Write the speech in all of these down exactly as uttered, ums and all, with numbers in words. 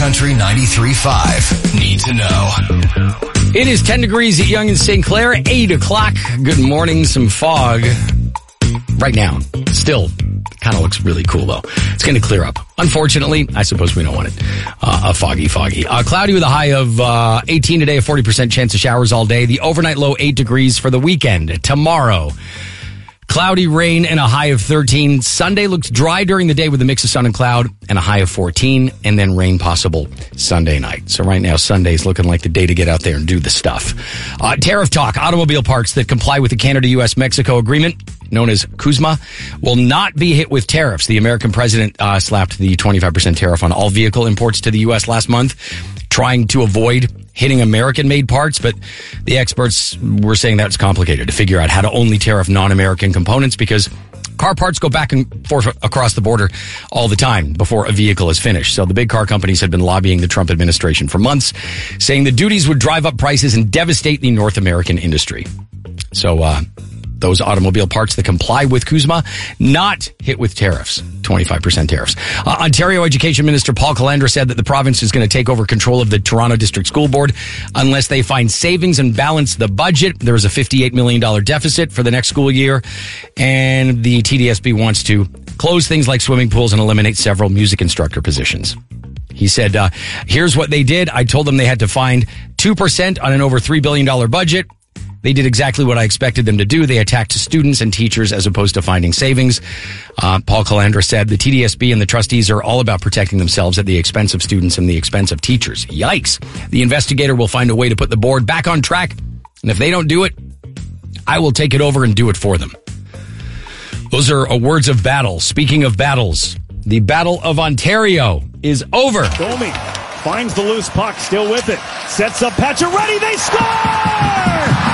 Country ninety-three point five. Need to know. It is ten degrees at Yonge and Saint Clair, eight o'clock. Good morning. Some fog right now. Still kind of looks really cool, though. It's going to clear up. Unfortunately, I suppose we don't want it. Uh, a foggy, foggy. Uh, cloudy with a high of uh, eighteen today, a forty percent chance of showers all day. The overnight low, eight degrees for the weekend. Tomorrow, cloudy, rain, and a high of thirteen. Sunday looks dry during the day with a mix of sun and cloud and a high of fourteen, and then rain possible Sunday night. So right now, Sunday's looking like the day to get out there and do the stuff. Uh, tariff talk. Automobile parts that comply with the Canada-U S Mexico agreement, known as CUSMA, will not be hit with tariffs. The American president uh, slapped the twenty-five percent tariff on all vehicle imports to the U S last month, trying to avoid hitting American-made parts, but the experts were saying that's complicated to figure out how to only tariff non-American components because car parts go back and forth across the border all the time before a vehicle is finished. So the big car companies had been lobbying the Trump administration for months, saying the duties would drive up prices and devastate the North American industry. So, uh, those automobile parts that comply with CUSMA, not hit with tariffs, twenty-five percent tariffs. Uh, Ontario Education Minister Paul Calandra said that the province is going to take over control of the Toronto District School Board unless they find savings and balance the budget. There is a fifty-eight million dollars deficit for the next school year, and the T D S B wants to close things like swimming pools and eliminate several music instructor positions. He said, uh, here's what they did. I told them they had to find two percent on an over three billion dollars budget. They did exactly what I expected them to do. They attacked students and teachers as opposed to finding savings. Uh, Paul Calandra said the T D S B and the trustees are all about protecting themselves at the expense of students and the expense of teachers. Yikes. The investigator will find a way to put the board back on track. And if they don't do it, I will take it over and do it for them. Those are uh, words of battle. Speaking of battles, the Battle of Ontario is over. Domi finds the loose puck, still with it. Sets up Pacioretty. They score!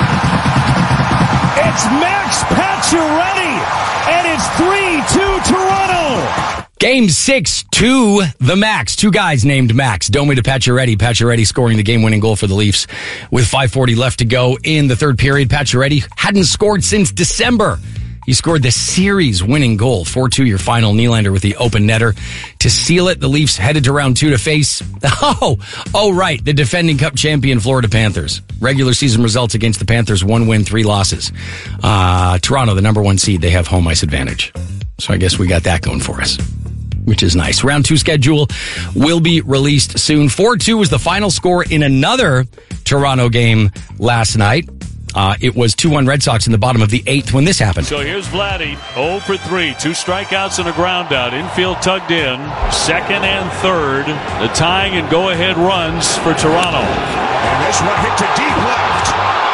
It's Max Pacioretty, and it's three two Toronto. Game six to the Max. Two guys named Max. Domi to Pacioretty. Pacioretty scoring the game-winning goal for the Leafs with five forty left to go in the third period. Pacioretty hadn't scored since December. He scored the series-winning goal, four two, your final. Nylander with the open netter to seal it. The Leafs headed to round two to face, oh, oh right, the defending Cup champion Florida Panthers. Regular season results against the Panthers, one win, three losses. Uh, Toronto, the number one seed, they have home ice advantage. So I guess we got that going for us, which is nice. Round two schedule will be released soon. four two was the final score in another Toronto game last night. Uh, it was two one Red Sox in the bottom of the eighth when this happened. So here's Vladdy, oh for three. Two strikeouts and a ground out. Infield tugged in. Second and third. The tying and go-ahead runs for Toronto. And this one hit to deep left.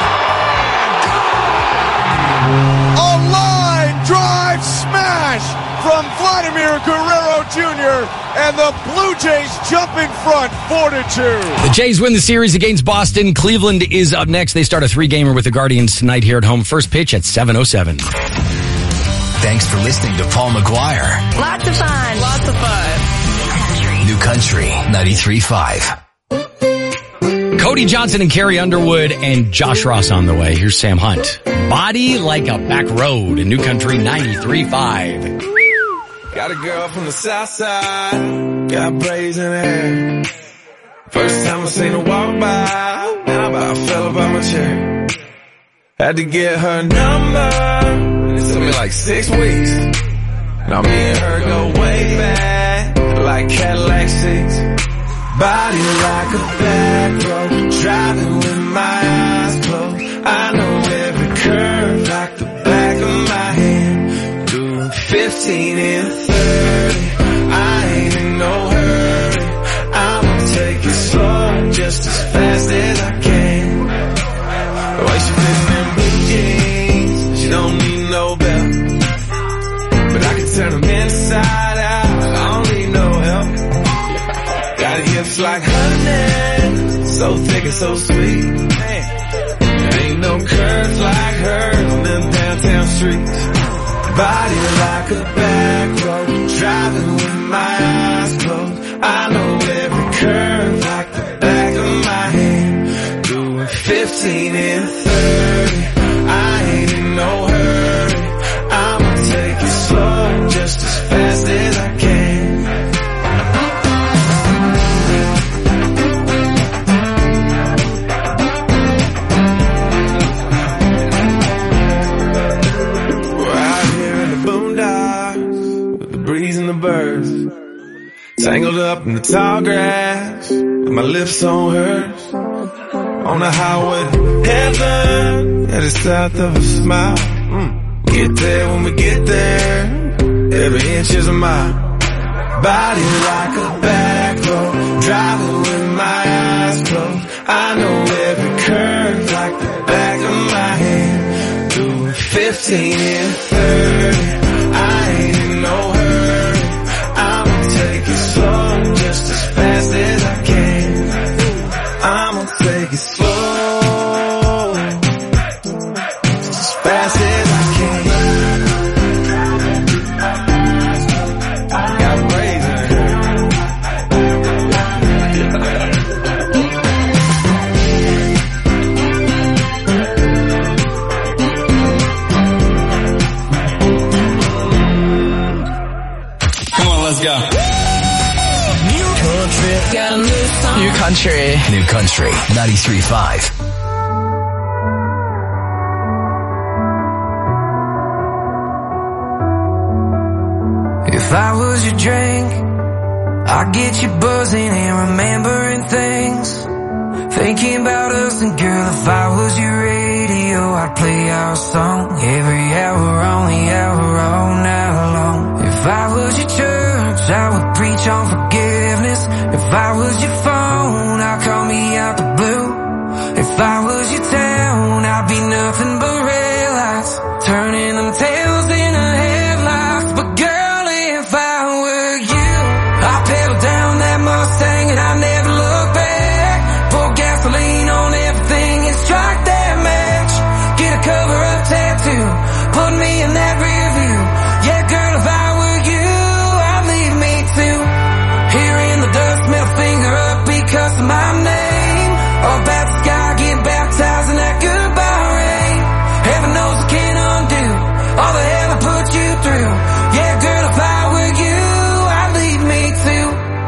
A line drive smash from Vladimir Guerrero Junior And the Blue Jays jump in front, four to two. The Jays win the series against Boston. Cleveland is up next. They start a three-gamer with the Guardians tonight here at home. First pitch at seven oh seven. Thanks for listening to Paul McGuire. Lots of fun. Lots of fun. New Country ninety-three point five. Cody Johnson and Carrie Underwood and Josh Ross on the way. Here's Sam Hunt. Body like a back road in New Country ninety-three point five. Got a girl from the south side, got braids in her hair. First time I seen her walk by, and I about fell about my chair. Had to get her number, it took me like six weeks. Now me and her go way back, like Cadillac six. Body like a back road, driving with my eyes closed. I know every curve like the back of my hand. Doing fifteen and thirty, I ain't in no hurry. I'ma take it slow, just as fast as I can. The way she fitting in blue jeans, she don't need no belt. But I can turn them inside out, I don't need no help. Got hips like honey, so thick and so sweet. Man, there ain't no curves like hers on them downtown streets. Body like a back road, driving with my eyes closed. I know every curve like the back of my hand. Doing fifteen and thirty, I ain't in no hurry. I'ma take it slow, just as fast as I can. the birds. Tangled up in the tall grass, and my lips on hers. On the highway to heaven, at the south of a smile. Mm. Get there when we get there, every inch is a mile. Body like a back road, driving with my eyes closed. I know every curve like the back of my hand. Do fifteen and thirty, I ain't in no hurry. I'ma take it slow, just as fast as I can. I'ma take it slow, just as fast as I can. Got braids in her. Come on, let's go. New country. New Country ninety-three point five. If I was your drink, I'd get you buzzing and remembering things. Thinking about us, and girl, if I was your radio, I'd play our song every hour on the hour all night long. If I was your church, I would preach on forgiveness. If I was your phone, I'd call me out the blue. If I was your town, I'd be nothing but red lights, turning them tails into headlights. But girl, if I were you, I'd pedal down that Mustang and I'd never look back. Pour gasoline on everything and strike that match. Get a cover-up tattoo, put me in that rear view. Yeah, girl, if I were you, I'd leave me too. Here in the dust, middle finger up because of my name. Up at the sky, get baptized in that goodbye rain. Heaven knows I can't undo all the hell I put you through. Yeah, girl, if I were you, I'd leave me too.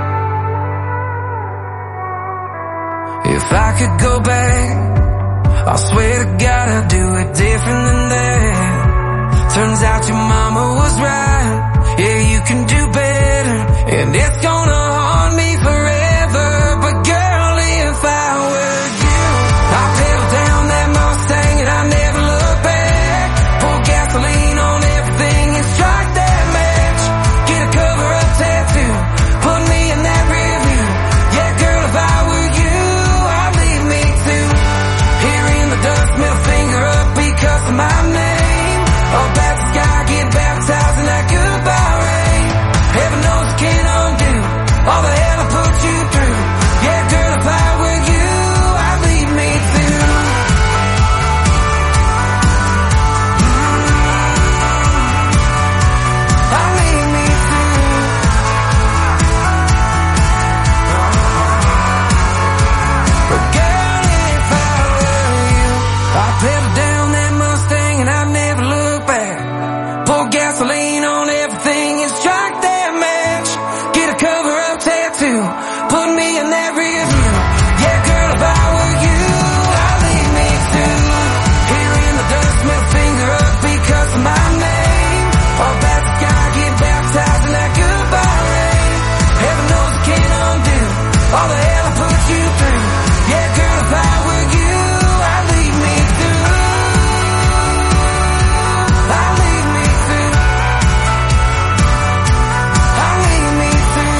If I could go back, I swear to God I'd do it different than that. Turns out your mama was right. Yeah, you can do better, and it's gonna haunt me forever. But girl, if I were you, I'd pedal down that Mustang and I'd never look back. Pour gasoline on everything and strike that match. Get a cover-up tattoo, put me in that rear view. Yeah, girl, if I were you, I'd leave me too. Here in the dust, middle finger up because of my name. Up at the sky, get baptized in that goodbye rain. Heaven knows I can't undo all the hell I put you through. Yeah, girl, if I were you, I'd leave me too. I'd leave me too. But girl, if I were you, I'd pedal down that Mustang and I'd never look back. Pour gasoline on everything and strike that match. Get a cover-up tattoo, put me in that rear view. Yeah, girl, if I were you, I'd leave me too. Here in the dust, middle finger up because of my name. Up at the sky, get baptized in that goodbye rain. Heaven knows I can't undo all the hell I put you through. Yeah, girl, if I were you, I'd leave me too. I'd leave me too. I'd leave me too.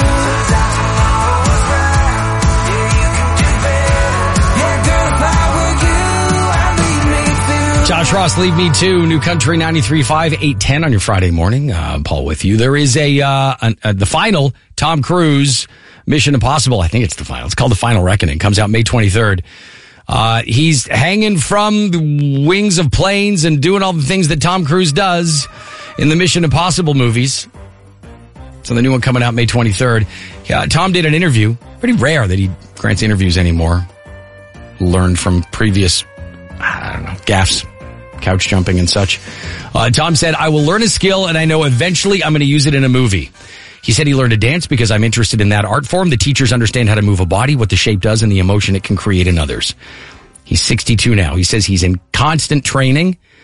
Yeah, you can do better. Yeah, girl, if I were you, I'd leave me too. Josh Ross, Leave Me Too, New Country ninety-three point five, eight ten on your Friday morning. Uh, Paul with you. There is a, uh, an, uh, the final Tom Cruise Mission Impossible. I think it's the final. It's called The Final Reckoning. Comes out May twenty-third. Uh, he's hanging from the wings of planes and doing all the things that Tom Cruise does in the Mission Impossible movies. So the new one coming out May twenty-third. Yeah, Tom did an interview. Pretty rare that he grants interviews anymore. Learned from previous, I don't know, gaffes, couch jumping and such. Uh, Tom said, I will learn a skill and I know eventually I'm going to use it in a movie. He said he learned to dance because I'm interested in that art form. The teachers understand how to move a body, what the shape does, and the emotion it can create in others. He's sixty-two now. He says he's in constant training.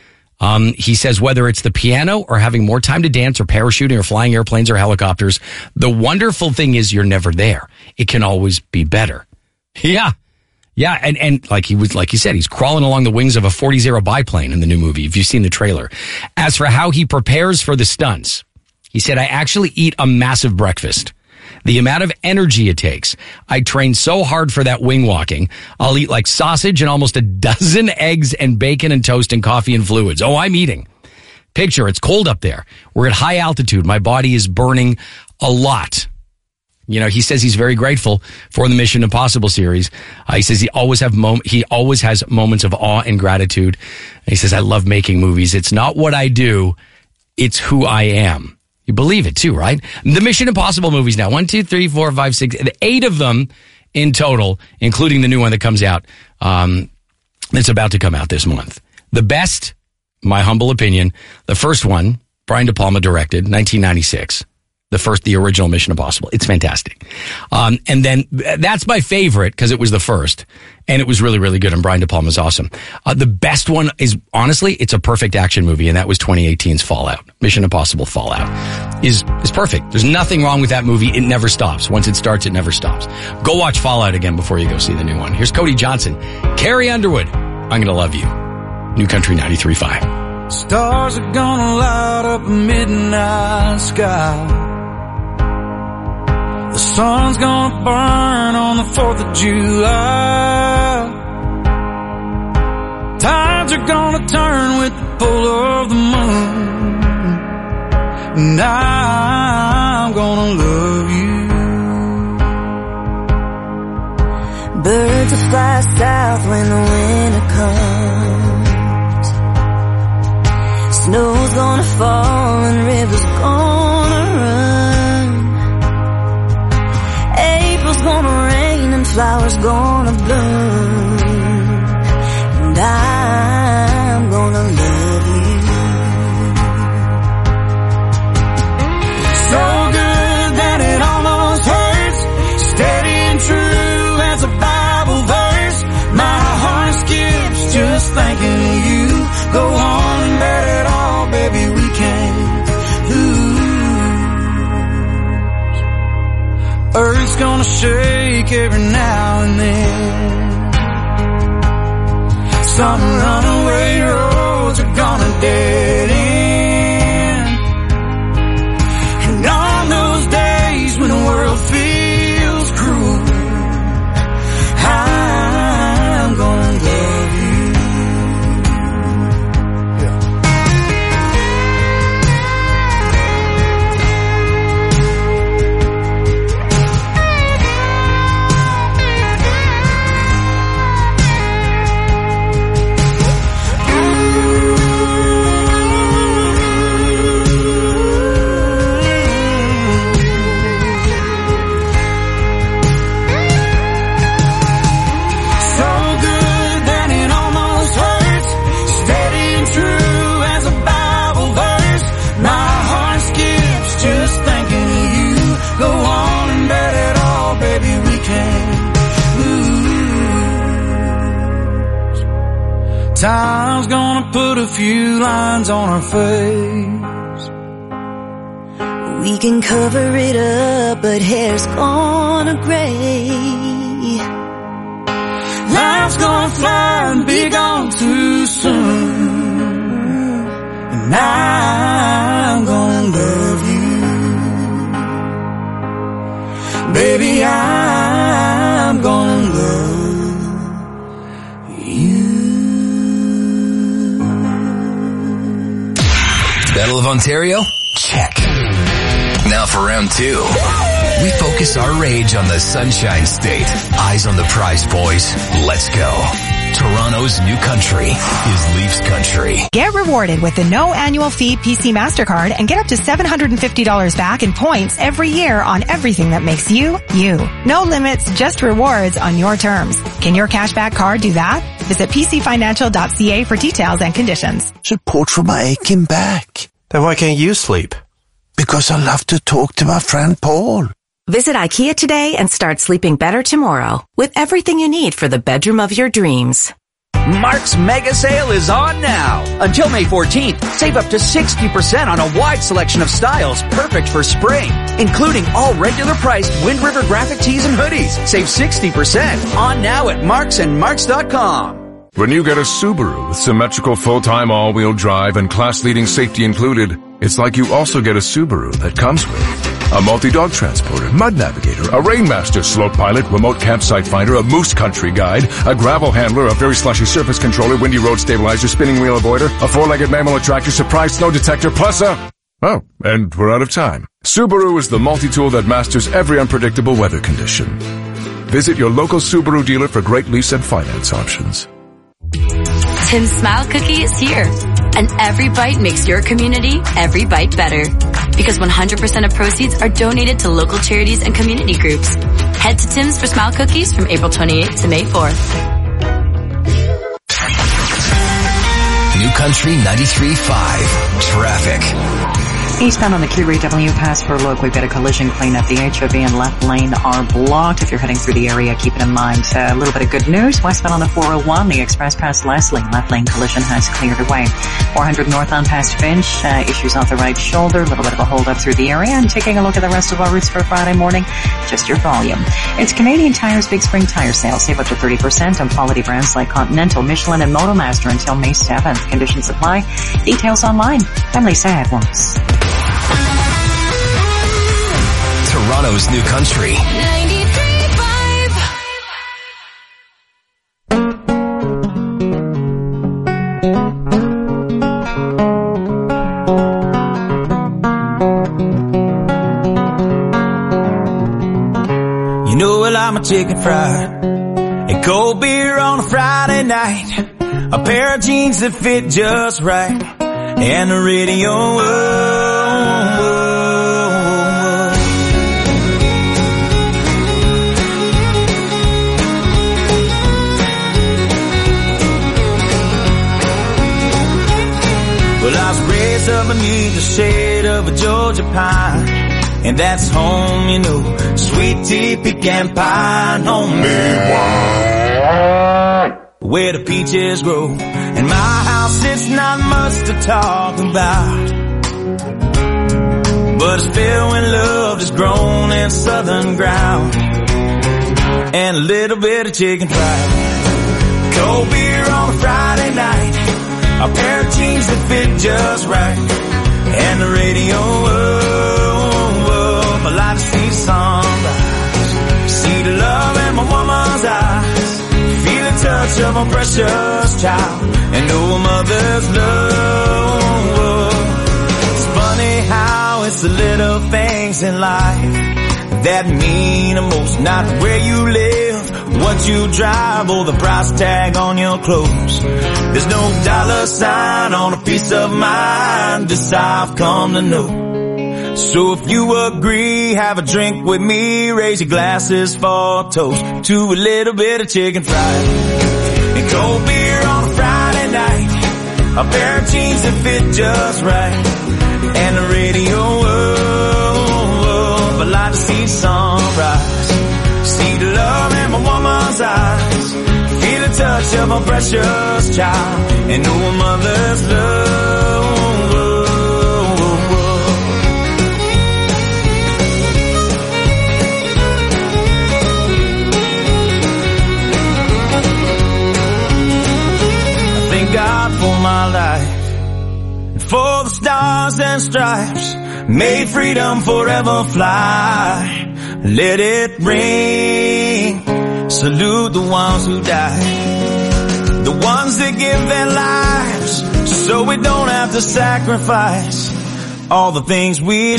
Um, he says whether it's the piano or having more time to dance or parachuting or flying airplanes or helicopters, the wonderful thing is you're never there. It can always be better. Yeah. Yeah, and, and like he was, like he said, he's crawling along the wings of a forty Zero biplane in the new movie, if you've seen the trailer. As for how he prepares for the stunts, he said, I actually eat a massive breakfast. The amount of energy it takes. I train so hard for that wing walking. I'll eat like sausage and almost a dozen eggs and bacon and toast and coffee and fluids. Oh, I'm eating. Picture, it's cold up there. We're at high altitude. My body is burning a lot. You know, he says he's very grateful for the Mission Impossible series. Uh, he says he always have mom- he always has moments of awe and gratitude. And he says, I love making movies. It's not what I do. It's who I am. You believe it too, right? The Mission Impossible movies now. One, two, three, four, five, six, eight of them in total, including the new one that comes out. Um, it's about to come out this month. The best, my humble opinion, the first one, Brian De Palma directed, nineteen ninety-six. The first, the original Mission Impossible. It's fantastic. Um, and then that's my favorite because it was the first and it was really, really good. And Brian De Palma's awesome. Uh, the best one is, honestly, it's a perfect action movie. And that was twenty eighteen's Fallout. Mission Impossible Fallout is, is perfect. There's nothing wrong with that movie. It never stops. Once it starts, it never stops. Go watch Fallout again before you go see the new one. Here's Cody Johnson. Carrie Underwood. I'm going to love you. New Country ninety-three point five. Stars are gonna light up a midnight sky. The sun's gonna burn on the fourth of July. Tides are gonna turn with the pull of the moon. And I'm gonna love you. Birds will fly south when the winter comes. Snow's gonna fall and rivers gonna run. Gonna rain and flowers gonna bloom, and I'm gonna love you. So good that it almost hurts, steady and true as a Bible verse. My heart skips just thinking of you. Go on and bet it all, baby, we can't lose. Earth's gonna shake every now and then. Some runaway roads are gonna dead end. And on those days when the world feels cruel, I'm gonna love you. Time's gonna put a few lines on our face. We can cover it up, but hair's gonna gray. Life's gonna fly and be gone too soon. And I'm gonna love you. Baby, I'm gonna love you. Battle of Ontario? Check. Now for round two. We focus our rage on the Sunshine State. Eyes on the prize, boys. Let's go. Toronto's new country is Leafs country. Get rewarded with the no annual fee P C MasterCard and get up to seven hundred fifty dollars back in points every year on everything that makes you, you. No limits, just rewards on your terms. Can your cashback card do that? Visit p c financial dot c a for details and conditions. Support for my aching back. Then why can't you sleep? Because I love to talk to my friend Paul. Visit IKEA today and start sleeping better tomorrow with everything you need for the bedroom of your dreams. Mark's Mega Sale is on now. Until May fourteenth, save up to sixty percent on a wide selection of styles perfect for spring, including all regular priced Wind River graphic tees and hoodies. Save sixty percent on now at Marks and Marks dot com. When you get a Subaru with symmetrical full-time all-wheel drive and class-leading safety included, it's like you also get a Subaru that comes with a multi-dog transporter, mud navigator, a Rainmaster slope pilot, remote campsite finder, a moose country guide, a gravel handler, a very slushy surface controller, windy road stabilizer, spinning wheel avoider, a four-legged mammal attractor, surprise snow detector, plus a... Oh, and we're out of time. Subaru is the multi-tool that masters every unpredictable weather condition. Visit your local Subaru dealer for great lease and finance options. Tim's Smile Cookie is here, and every bite makes your community every bite better. Because one hundred percent of proceeds are donated to local charities and community groups. Head to Tim's for Smile Cookies from April twenty-eighth to May fourth. New Country ninety-three point five. Traffic. Eastbound on the Curie W Pass for Look, we've got a collision cleanup. The H O V and left lane are blocked. If you're heading through the area, keep it in mind. Uh, a little bit of good news. Westbound on the four oh one, the Express past Leslie, left lane collision has cleared away. four hundred northbound past Finch, uh, issues off the right shoulder, a little bit of a hold up through the area. And taking a look at the rest of our routes for Friday morning, just your volume. It's Canadian Tire's Big Spring Tire Sale. Save up to thirty percent on quality brands like Continental, Michelin, and Motomaster until May seventh. Conditions apply. Details online. I'm Lisa Edwards. Toronto's New Country. ninety-three point five. You know I like my chicken fried and cold beer on a Friday night, a pair of jeans that fit just right, and the radio. Oh, oh. Well, I was raised up beneath the shade of a Georgia pine, and that's home, you know, sweet tea, pecan pie, no me where the peaches grow. In my house, it's not much to talk about, but it's filled when love is grown in southern ground, and a little bit of chicken fried, cold beer on a Friday night, a pair of jeans that fit just right, and the radio. Oh, oh, I like to see the sunrise, see the love in my woman's eyes, feel the touch of my precious child, and know a mother's love. It's funny how it's the little things in life that mean the most, not where you live, what you drive, or the price tag on your clothes. There's no dollar sign on a piece of mind, this I've come to know. So if you agree, have a drink with me, raise your glasses for a toast to a little bit of chicken fried and cold beer on a Friday night, a pair of jeans that fit just right, and the radio. Oh, oh, I like to see the sunrise, see the love in my woman's eyes, feel the touch of my precious child, and know a mother's love. God for my life, and for the stars and stripes, may freedom forever fly. Let it ring, salute the ones who died, the ones that give their lives so we don't have to sacrifice all the things we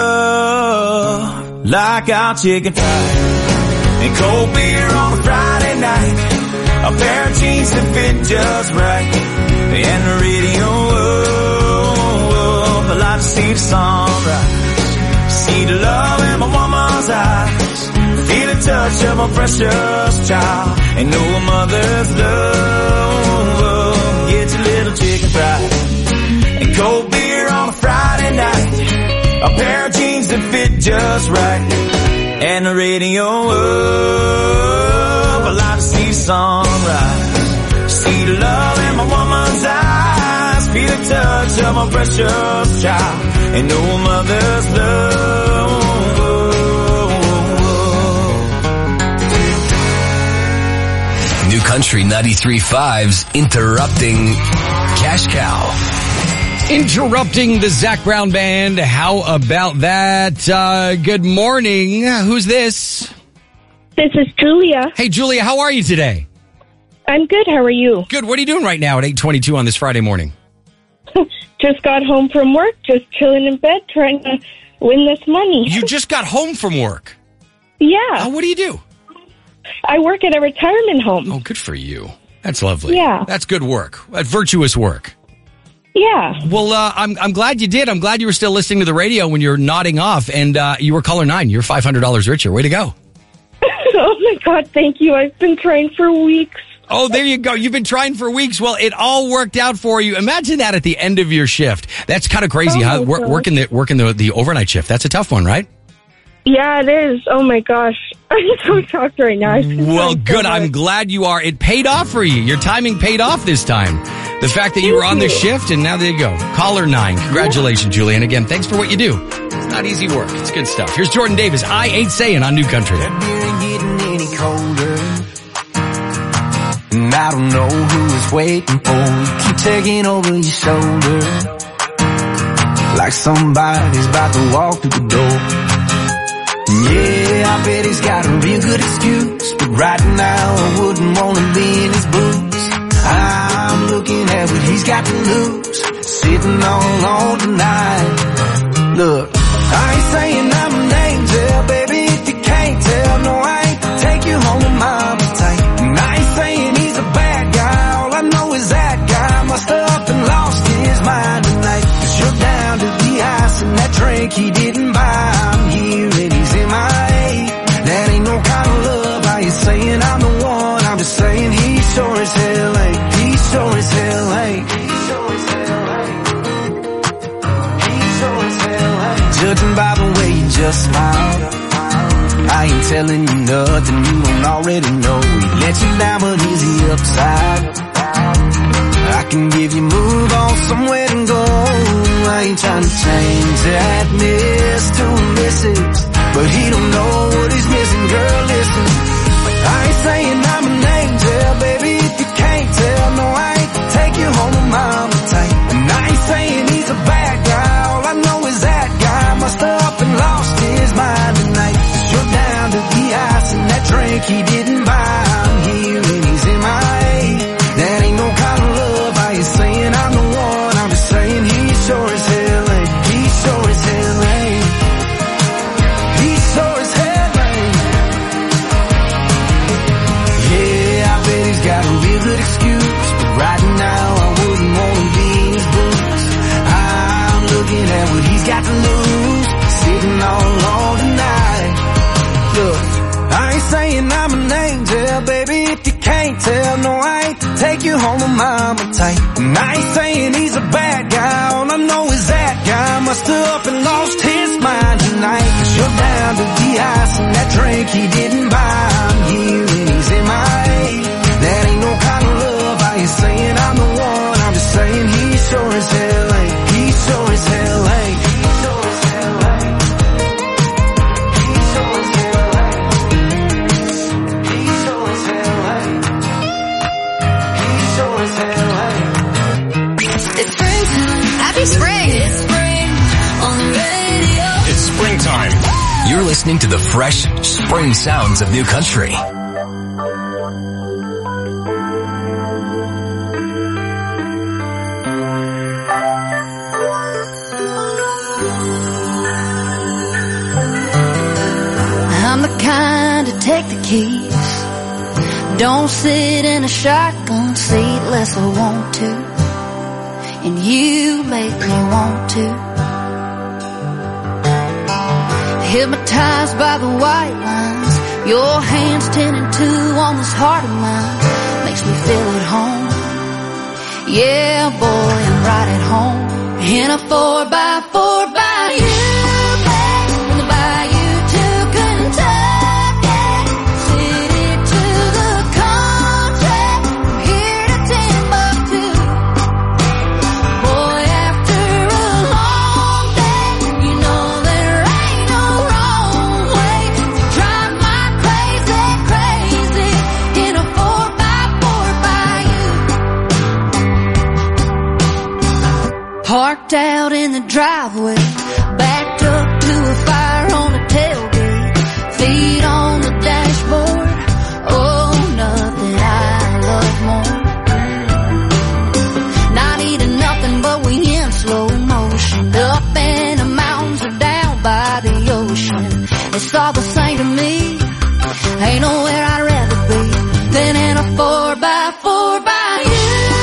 love, like our chicken fried and cold beer on a Friday night, a pair of jeans that fit just right, and the radio. Oh, oh, I like to see the sunrise, see the love in my woman's eyes, feel the touch of my precious child, and know a mother's love. Oh, get your little chicken fried and cold beer on a Friday night, a pair of jeans that fit just right, and the radio. Oh, I like to see sunrise, See the love in my woman's eyes, feel the touch of my precious child, and no mother's love. New Country ninety-three point five's Interrupting Cash Cow. Interrupting the Zac Brown Band. How about that? Uh, good morning. Who's this? This is Julia. Hey, Julia, how are you today? I'm good. How are you? Good. What are you doing right now at eight twenty-two on this Friday morning? Just got home from work, just chilling in bed, trying to win this money. You just got home from work? Yeah. Oh, what do you do? I work at a retirement home. Oh, good for you. That's lovely. Yeah. That's good work. That's virtuous work. Yeah. Well, uh, I'm I'm glad you did. I'm glad you were still listening to the radio when you're nodding off, and uh, you were caller nine. You're five hundred dollars richer. Way to go. Oh, my God. Thank you. I've been trying for weeks. Oh, there you go. You've been trying for weeks. Well, it all worked out for you. Imagine that at the end of your shift. That's kind of crazy, oh huh? Work, working the working the, the overnight shift. That's a tough one, right? Yeah, it is. Oh, my gosh. I'm so shocked right now. Well, good. I'm glad you are. It paid off for you. Your timing paid off this time. The fact that you were on the shift, and now there you go. Caller nine. Congratulations, Julie. And again, thanks for what you do. It's not easy work. It's good stuff. Here's Jordan Davis. I Ain't Saying on New Country. That beer ain't getting any colder, and I don't know who is waiting for you. Keep taking over your shoulder, like somebody's about to walk through the door. Yeah, I bet he's got a real good excuse, but right now I wouldn't want to be in his boots. I'm looking at what he's got to lose, sitting all alone tonight. Look, I ain't saying I'm an angel, baby, if you can't tell. No, I ain't take you home with mama's tight. And I ain't saying he's a bad guy, all I know is that guy must have up and lost his mind tonight. Cause you're down to the ice and that drink he didn't buy. I'm here and he's in my A. That ain't no kind of love. I ain't saying I'm the one, I'm just saying he sure as hell ain't. He sure as hell ain't. He sure as hell ain't. He sure as hell ain't. Judging by the way you just smiled, I ain't telling you nothing you don't already know. He let you down, but he's the upside. I can give you move on somewhere to go. I ain't trying to change that miss to a missus, but he don't know what he's missing. Girl, listen, I ain't saying I'm an angel, baby, if you can't tell. No, I ain't take you home with mama tight. And I ain't saying he's a bad guy, all I know is that guy must have up and lost his mind tonight. Cause you're down to the ice and that drink he didn't buy. I'm here and he's in my A. That ain't no kind of love. I ain't saying I'm the one, I'm just saying he sure as hell ain't. He sure as hell ain't. He sure as hell ain't. Yeah, I bet he's got a real good excuse, but right now I wouldn't want to be in his boots. I'm looking at what he's got to lose, sitting all alone tonight. Look, I ain't saying I'm an angel, baby, if you can't tell. No, I ain't take you home with mama tight. And I ain't saying he's a bad guy, all I know is that guy must have up and lost his mind tonight. Cause you're down to the ice and that drink he didn't buy. I'm here and he's in my A. That ain't no kind of love. I ain't saying I'm the one, I'm just saying he sure as hell ain't. He sure as hell ain't. He sure as hell ain't. He sure as hell ain't. He sure as hell ain't. He sure as hell ain't. It's springtime. Happy spring. It's spring on the radio. It's springtime. You're listening to the fresh spring sounds of New Country. I'm the kind to take the keys, don't sit in a shotgun seat unless I want to, and you make me want to. Hypnotized by the white lines, your hands ten and two on this heart of mine, makes me feel at home. Yeah, boy, I'm right at home in a four by four by you. City to the country, from here to driveway, backed up to a fire on the tailgate, feet on the dashboard. Oh, nothing I love more. Not eating nothing, but we in slow motion, up in the mountains or down by the ocean. It's all the same to me. Ain't nowhere I'd rather be than in a four by four by you.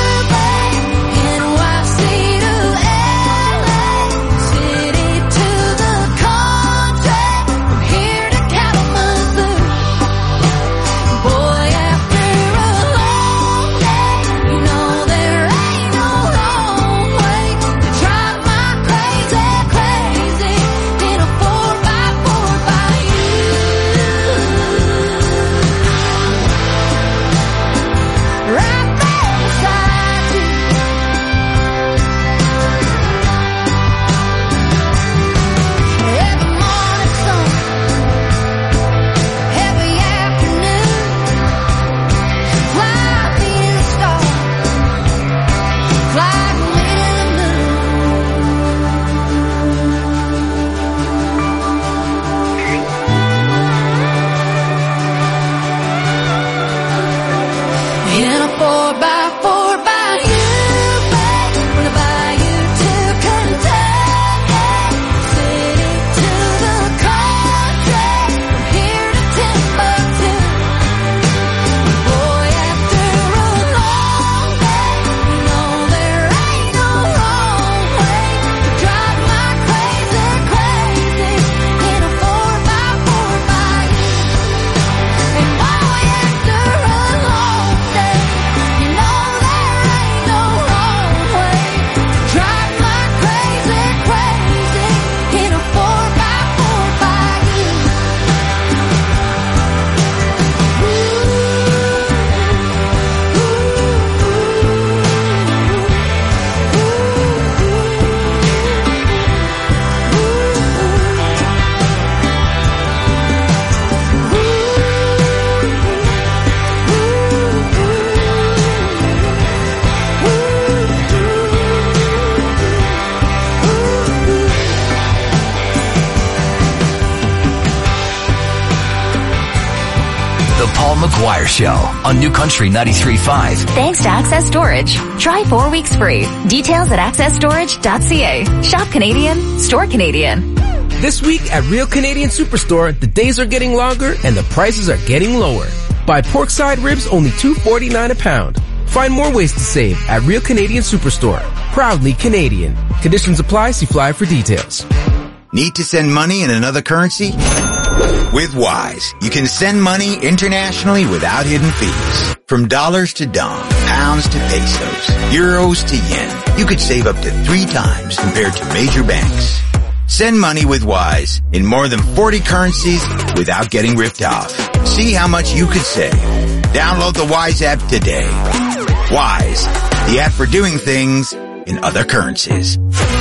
McGuire Show on New Country ninety-three point five. Thanks to Access Storage. Try four weeks free. Details at access storage dot c a. Shop Canadian, store Canadian. This week at Real Canadian Superstore, the days are getting longer and the prices are getting lower. Buy porkside ribs only two forty-nine a pound. Find more ways to save at Real Canadian Superstore. Proudly Canadian. Conditions apply. See flyer for details. Need to send money in another currency? With Wise, you can send money internationally without hidden fees. From dollars to dong, pounds to pesos, euros to yen, you could save up to three times compared to major banks. Send money with Wise in more than forty currencies without getting ripped off. See how much you could save. Download the Wise app today. Wise, the app for doing things in other currencies.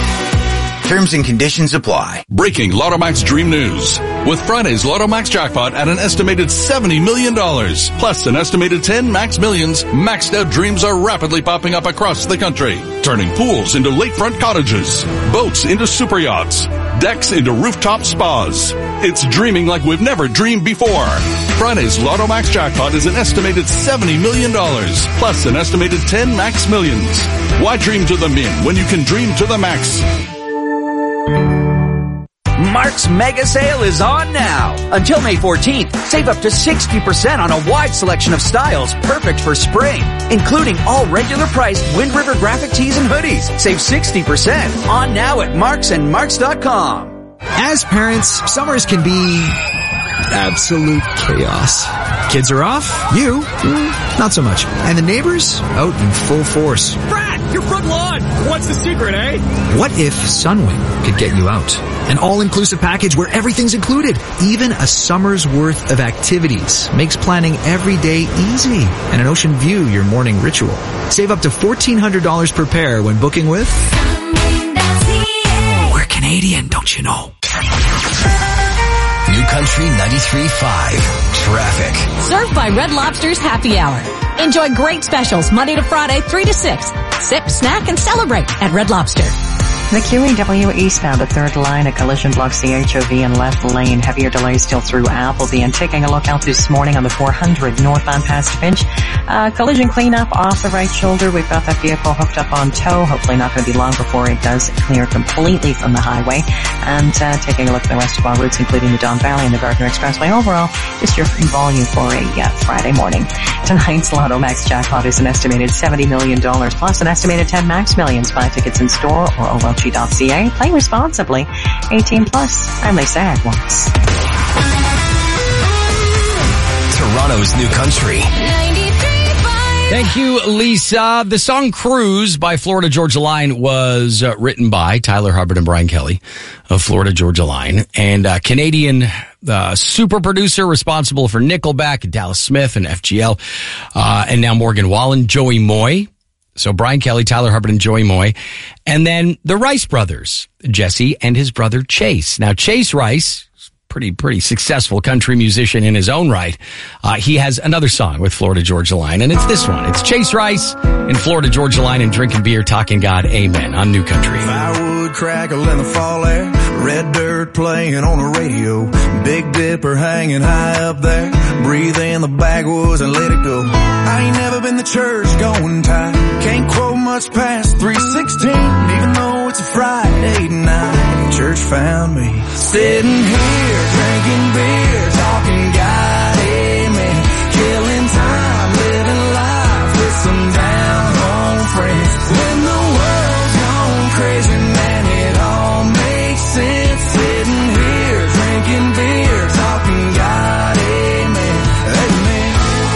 Terms and conditions apply. Breaking Lottomax Dream News. With Friday's Lottomax jackpot at an estimated seventy million dollars, plus an estimated ten max millions, maxed out dreams are rapidly popping up across the country, turning pools into lakefront cottages, boats into super yachts, decks into rooftop spas. It's dreaming like we've never dreamed before. Friday's Lottomax jackpot is an estimated seventy million dollars, plus an estimated ten max millions. Why dream to the min when you can dream to the max? Mark's Mega Sale is on now. Until May fourteenth, save up to sixty percent on a wide selection of styles perfect for spring, including all regular priced Wind River graphic tees and hoodies. Save sixty percent on now at marks and marks dot com. As parents, summers can be absolute chaos. Kids are off, you, mm, not so much. And the neighbors, out in full force. Brad, your front lawn! What's the secret, eh? What if Sunwing could get you out? An all-inclusive package where everything's included, even a summer's worth of activities. Makes planning every day easy, and an ocean view your morning ritual. Save up to fourteen hundred dollars per pair when booking with... We're Canadian, don't you know? New Country ninety-three point five. Traffic. Served by Red Lobster's Happy Hour. Enjoy great specials Monday to Friday, three to six. Sip, snack, and celebrate at Red Lobster. The Q E W eastbound, the third line, a collision blocks the H O V and left lane. Heavier delays still through Appleby. And taking a look out this morning on the four hundred northbound past Finch. Uh, collision cleanup off the right shoulder. We've got that vehicle hooked up on tow. Hopefully not going to be long before it does clear completely from the highway. And uh, taking a look at the rest of our routes, including the Don Valley and the Gardner Expressway. Overall, just your volume for a uh, Friday morning. Tonight's Lotto Max jackpot is an estimated seventy million dollars plus an estimated ten Max Millions. Buy tickets in store or O L G dot C A. Play responsibly. eighteen plus. I'm Lisa Edwards. Toronto's new country. Thank you, Lisa. The song Cruise by Florida Georgia Line was uh, written by Tyler Hubbard and Brian Kelly of Florida Georgia Line, and uh, Canadian uh, super producer responsible for Nickelback and Dallas Smith and F G L, uh, and now Morgan Wallen, Joey Moy. So Brian Kelly, Tyler Hubbard, and Joey Moy. And then the Rice brothers, Jesse and his brother Chase. Now, Chase Rice, pretty, pretty successful country musician in his own right. Uh, he has another song with Florida Georgia Line, and it's this one. It's Chase Rice and Florida Georgia Line and drinking beer, talking God, amen, on New Country. Firewood crackle in the fall air, red dirt playing on the radio, Big Dipper hanging high up there, breathe in the backwoods and let it go. I ain't never been to church going tight, can't quote much past three sixteen, even though it's a Friday night. Church found me sitting here drinking beer, talking God, amen, killing time, living life with some down home friends. When the world's gone crazy, man, it all makes sense. Sitting here drinking beer, talking God, amen, amen.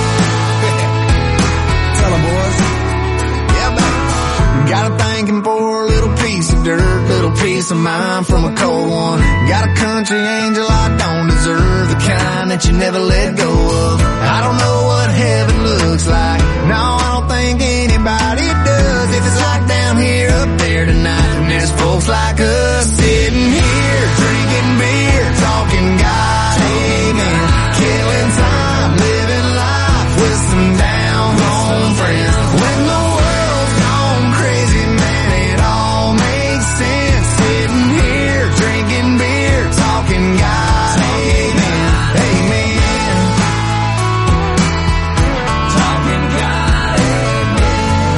Tell 'em, boys. Yeah, baby. Got a thanking for a little piece of dirt, little piece of mind from a cold one. Got a country angel I don't deserve, the kind that you never let go of. I don't know what heaven looks like, no, I don't think anybody does. If it's like down here, up there tonight, then there's folks like us sitting here drinking beer, talking God, amen, killing time, living life with some down home friends. When the world's gone crazy, man, it all makes sense. Sitting here drinking beer, talking God, amen, amen, talking God, amen.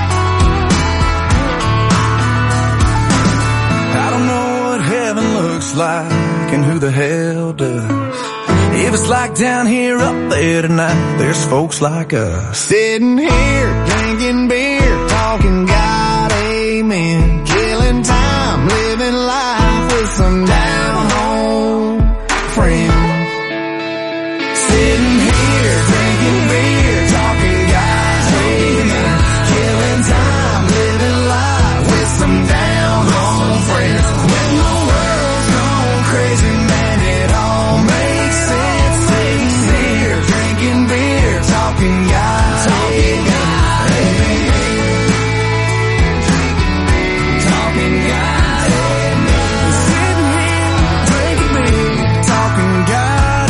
I don't know what heaven looks like and who the hell does. If it's like down here, up there tonight, there's folks like us sitting here drinking beer, talking God, amen, killing time, living life with some down home friends. Sitting here drinking beer, talking God, amen, killing time, living life with some down home friends. When the world's gone crazy, man, it all makes sense. Sitting here drinking beer, talking God, talking God, amen, talking God, amen. Sitting here drinking beer, talking God,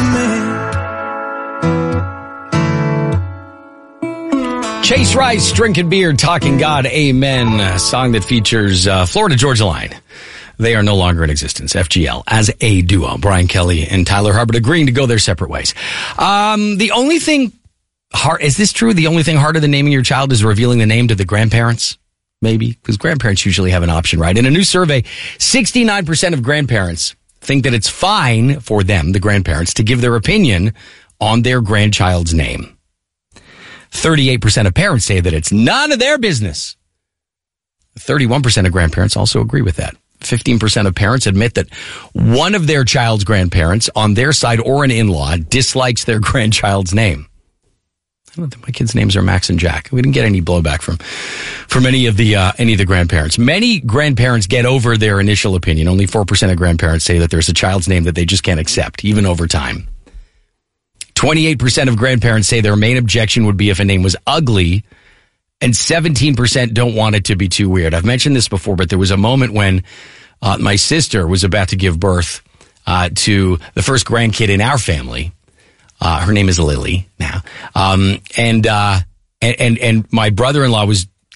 amen. Chase Rice, drinking beer, talking God, amen. A song that features uh, Florida Georgia Line. They are no longer in existence, F G L, as a duo. Brian Kelly and Tyler Hubbard agreeing to go their separate ways. Um, the only thing hard, is this true? The only thing harder than naming your child is revealing the name to the grandparents? Maybe, because grandparents usually have an option, right? In a new survey, sixty-nine percent of grandparents think that it's fine for them, the grandparents, to give their opinion on their grandchild's name. thirty-eight percent of parents say that it's none of their business. thirty-one percent of grandparents also agree with that. fifteen percent of parents admit that one of their child's grandparents on their side or an in-law dislikes their grandchild's name. I don't think my kids' names are Max and Jack. We didn't get any blowback from from any of the uh, any of the grandparents. Many grandparents get over their initial opinion. Only four percent of grandparents say that there's a child's name that they just can't accept, even over time. twenty-eight percent of grandparents say their main objection would be if a name was ugly, and seventeen percent don't want it to be too weird. I've mentioned this before, but there was a moment when uh, my sister was about to give birth uh, to the first grandkid in our family. Uh, her name is Lily now. Um, and, uh, and, and, and my brother-in-law was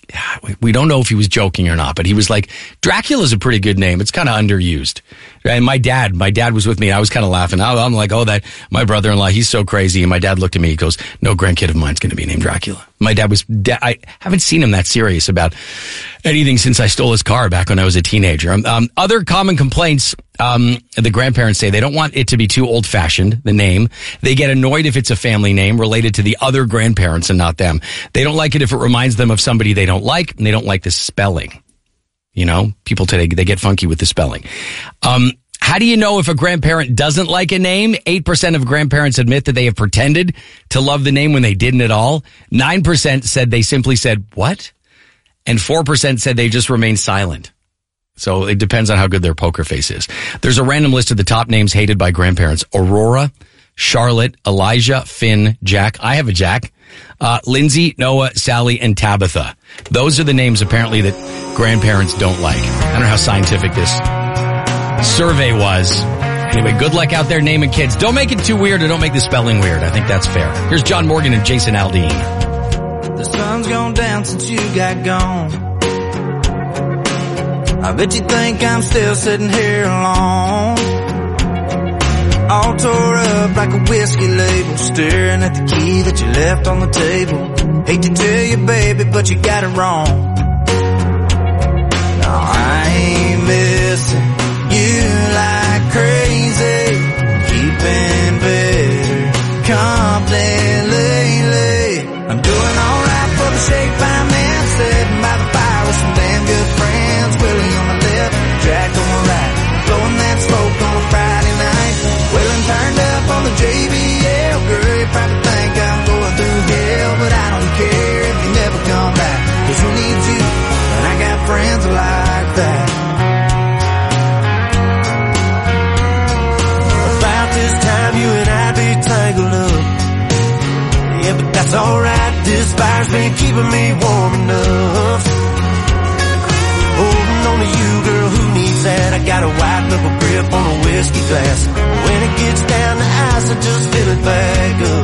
we don't know if he was joking or not, but he was like, Dracula's a pretty good name. It's kind of underused. And my dad, my dad was with me. I was kind of laughing. I'm like, oh, that, my brother-in-law, he's so crazy. And my dad looked at me, he goes, no grandkid of mine's going to be named Dracula. My dad was, I haven't seen him that serious about anything since I stole his car back when I was a teenager. Um, other common complaints, um, the grandparents say they don't want it to be too old-fashioned, the name. They get annoyed if it's a family name related to the other grandparents and not them. They don't like it if it reminds them of somebody they don't like, and they don't like the spelling. You know, people today, they get funky with the spelling. Um, how do you know if a grandparent doesn't like a name? eight percent of grandparents admit that they have pretended to love the name when they didn't at all. nine percent said they simply said, what? And four percent said they just remained silent. So it depends on how good their poker face is. There's a random list of the top names hated by grandparents. Aurora, Charlotte, Elijah, Finn, Jack. I have a Jack. Uh, Lindsay, Noah, Sally, and Tabitha. Those are the names apparently that grandparents don't like. I don't know how scientific this survey was. Anyway, good luck out there naming kids. Don't make it too weird or don't make the spelling weird. I think that's fair. Here's John Morgan and Jason Aldean. The sun's gone down since you got gone. I bet you think I'm still sitting here alone, all tore up like a whiskey label, staring at the key that you left on the table. Hate to tell you, baby, but you got it wrong. No, I ain't missing you like crazy, keeping better company lately. I'm doing alright for the shape I'm in, sitting by the fire with some damn good friends. Willie on the left, Jack on the right, blowing that smoke on a Friday night. Wailing turned up on the J B L. Girl, you probably think I'm going through hell, but I don't care if you never come back. Cause who needs you? And I got friends like that. About this time you and I be tangled up. Yeah, but that's alright. This fire's been keeping me warm enough. Holding on to you, girl, who needs that? I got a white knuckle grip on a whiskey glass. When it gets down to ice, I just fill it back up.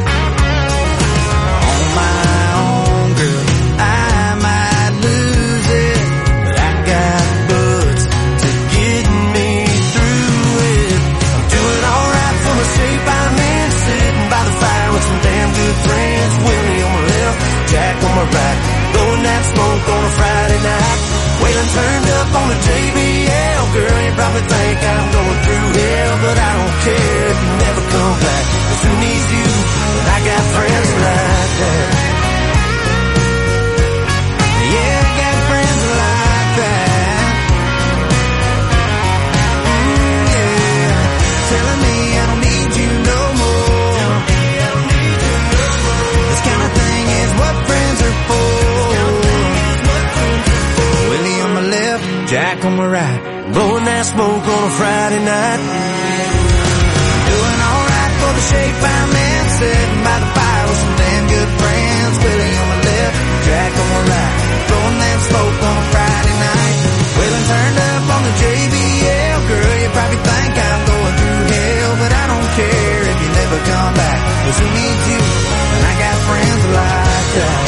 On my own, girl, I might lose it, but I got buds to get me through it. I'm doing alright for the shape I'm in, sitting by the fire with some damn good friends. Willie on my left, Jack on my right, blowing that smoke on a Friday night. Waylon turned up on the J B L. Girl, you probably think I'm going through hell, but I don't care if you never come back. Cause who needs you? But I got friends like that. Yeah, I got friends like that. Mm, yeah, telling me I don't need you no more. This kind of thing is what friends are for. Willie on my left, Jack on my right, blowing that smoke on a Friday night. Doing alright for the shape I'm in, sitting by the fire with some damn good friends. Willie on my left, Jack on my right, blowing that smoke on a Friday night. Willie turned up on the J B L. Girl, you probably think I'm going through hell, but I don't care if you never come back. Cause who needs you? And I got friends like that.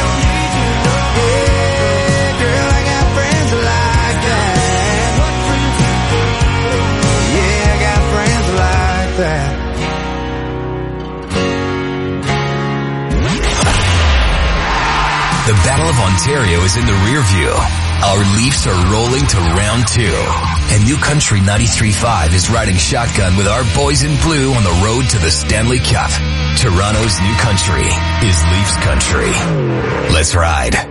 The Battle of Ontario is in the rear view. Our Leafs are rolling to round two. And New Country ninety-three point five is riding shotgun with our boys in blue on the road to the Stanley Cup. Toronto's New Country is Leafs country. Let's ride.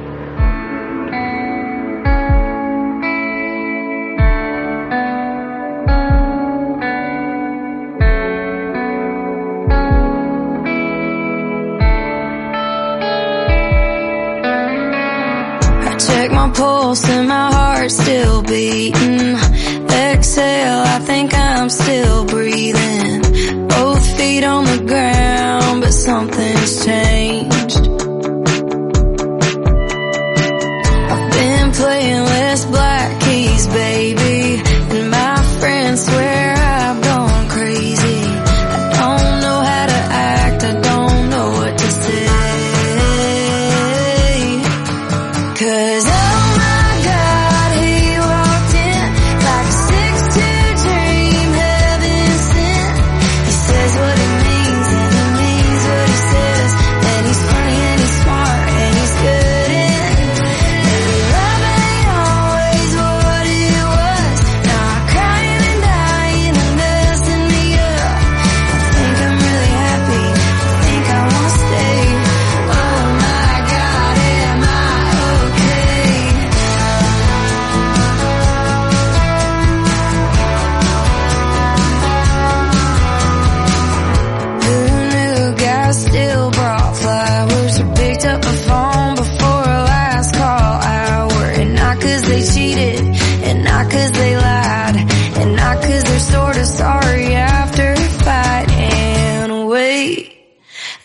Check my pulse and my heart's still beating. Exhale, I think I'm still breathing. Both feet on the ground, but something's changed. I've been playing less black keys, baby, and my friends swear I've gone crazy. I don't know how to act, I don't know what to say.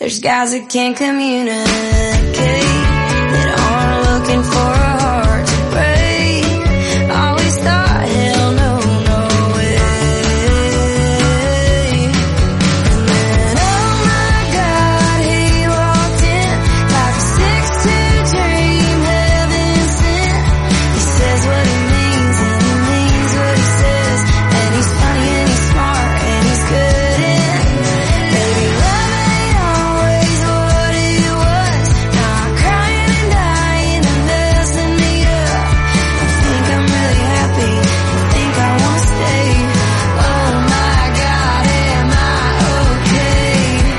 There's guys that can't communicate, that aren't looking for a heart to break. Always thought, hell no, no way. And then, oh my God, he walked in like a six two dream, heaven sent. He says what he means and he means what he says. And he's funny and he's smart and he's good in. Baby, love ain't always what it was. Now I'm crying and dying and messing me up. I think I'm really happy, I think I wanna stay. Oh my God, am I okay?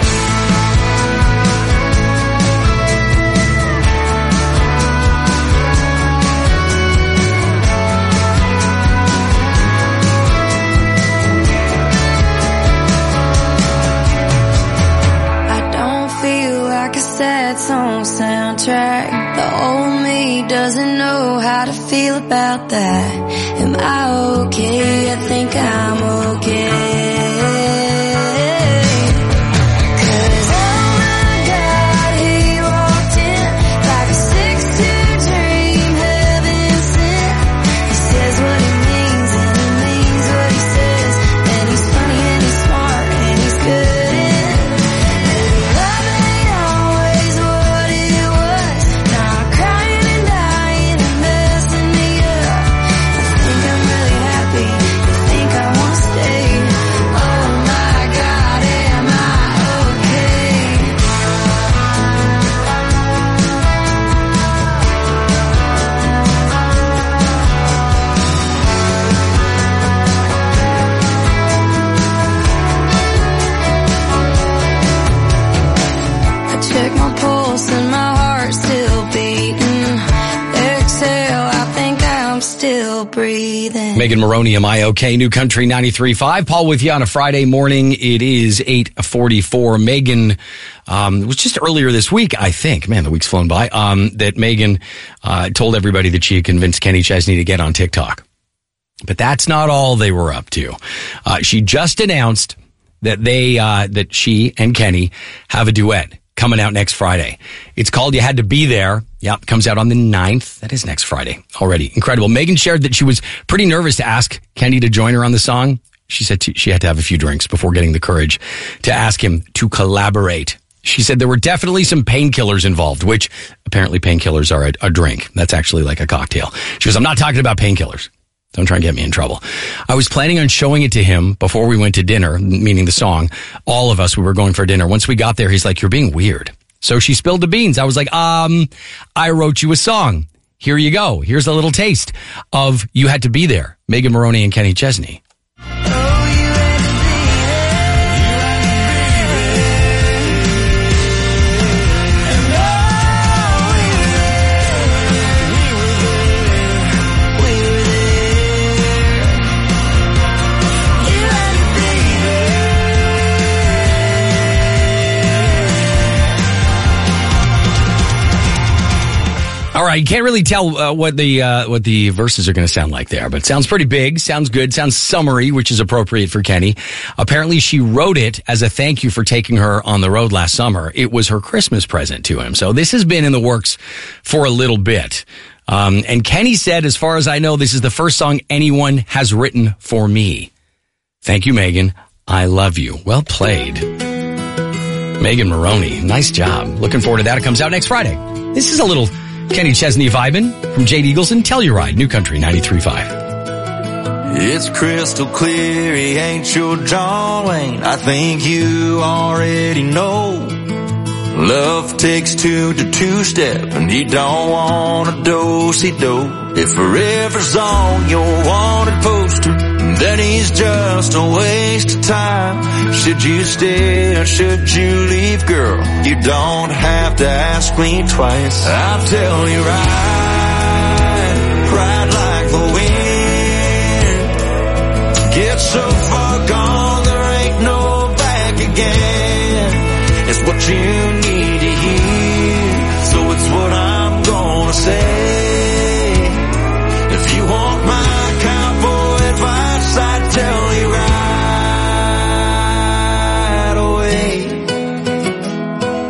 I don't feel like a sad song soundtrack. The old me doesn't know how to feel about that. Am I okay? I think I'm okay. 'Cause oh my God, he walked in like a six two dream, heaven sent. He says what he means and he means what he says. And he's funny and he's smart and he's good in. Love ain't always what it was. Now I'm crying and dying and messing me up. I think I'm really happy, I think I wanna stay. Oh my God, am I okay? I check my pulse and my heart's still beating. Exhale, I think I'm still breathing. Megan Maroney, Am I Okay? New Country ninety-three point five. Paul with you on a Friday morning. It is eight forty-four. Megan, um, it was just earlier this week, I think. Man, the week's flown by. Um, that Megan, uh, told everybody that she had convinced Kenny Chesney to get on TikTok. But that's not all they were up to. Uh, she just announced that they, uh, that she and Kenny have a duet coming out next Friday. It's called You Had to Be There. Yep, comes out on the ninth. That is next Friday already. Incredible. Megan shared that she was pretty nervous to ask Kenny to join her on the song. She said t- she had to have a few drinks before getting the courage to ask him to collaborate. She said there were definitely some painkillers involved, which apparently painkillers are a, a drink. That's actually like a cocktail. She goes, I'm not talking about painkillers. Don't try and get me in trouble. I was planning on showing it to him before we went to dinner, meaning the song. All of us, we were going for dinner. Once we got there, he's like, you're being weird. So she spilled the beans. I was like, um, I wrote you a song. Here you go. Here's a little taste of You Had to Be There. Megan Maroney and Kenny Chesney. All right, you can't really tell uh, what the uh, what the verses are going to sound like there, but it sounds pretty big, sounds good, sounds summery, which is appropriate for Kenny. Apparently, she wrote it as a thank you for taking her on the road last summer. It was her Christmas present to him, so this has been in the works for a little bit. Um, and Kenny said, as far as I know, this is the first song anyone has written for me. Thank you, Megan. I love you. Well played. Megan Maroney, nice job. Looking forward to that. It comes out next Friday. This is a little Kenny Chesney vibin' from Jade Eagleson. Telluride, New Country ninety-three point five. It's crystal clear, he ain't your John Wayne. I think you already know. Love takes two to two-step, and he don't want a do-si-do. If forever's on your wanted poster, then he's just a waste of time. Should you stay or should you leave, girl? You don't have to ask me twice. I'll tell you right, ride like the wind. Get so far gone, there ain't no back again. It's what you need to hear, so it's what I'm gonna say. If you want my cowboy advice, I'd tell you right away.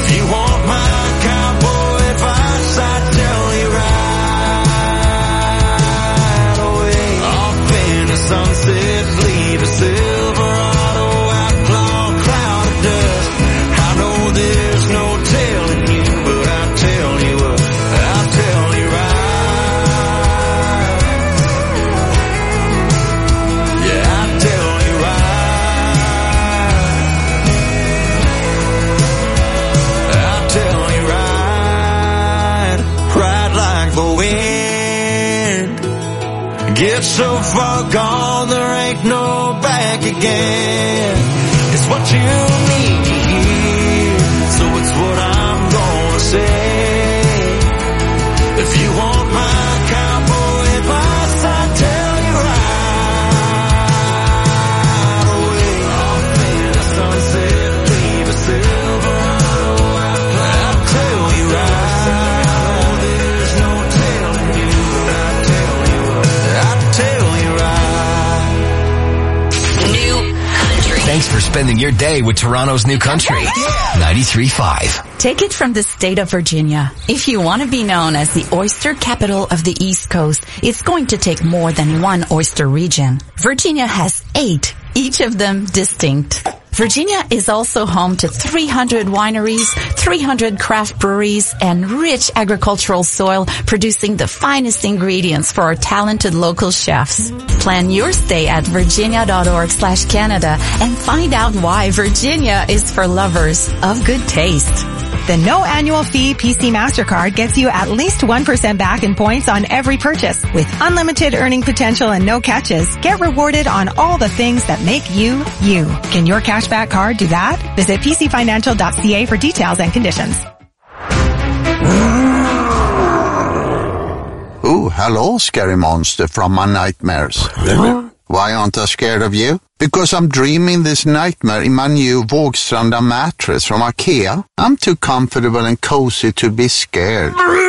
If you want my cowboy advice, I tell you right away. Off in the sunset, leave a Silverado outlaw cloud of dust. I know there's no telling you, but I'll tell you what, I'll tell you right. Yeah, I'll tell you right. I'll tell you right. Ride like the wind. Get so far gone, there ain't no back again. It's what you need to hear, so it's what I'm gonna say. If you want my cowboy advice, I tell you right away. Off in the sunset, leave a Silverado outlaw. I'll tell you right. I know there's no telling you, but I'll tell you what, I'll tell you right. New Country. Thanks for spending your day with Toronto's New Country. ninety-three point five. Take it from the state of Virginia. If you want to be known as the oyster capital of the East Coast, it's going to take more than one oyster region. Virginia has eight, each of them distinct. Virginia is also home to three hundred wineries, three hundred craft breweries, and rich agricultural soil producing the finest ingredients for our talented local chefs. Plan your stay at virginia.org slash Canada and find out why Virginia is for lovers of good taste. The no annual fee P C MasterCard gets you at least one percent back in points on every purchase. With unlimited earning potential and no catches, get rewarded on all the things that make you, you. Can your cashback card do that? Visit p c financial dot c a for details and conditions. Oh, hello, scary monster from my nightmares. Why aren't I scared of you? Because I'm dreaming this nightmare in my new Vågstranda mattress from IKEA. I'm too comfortable and cozy to be scared.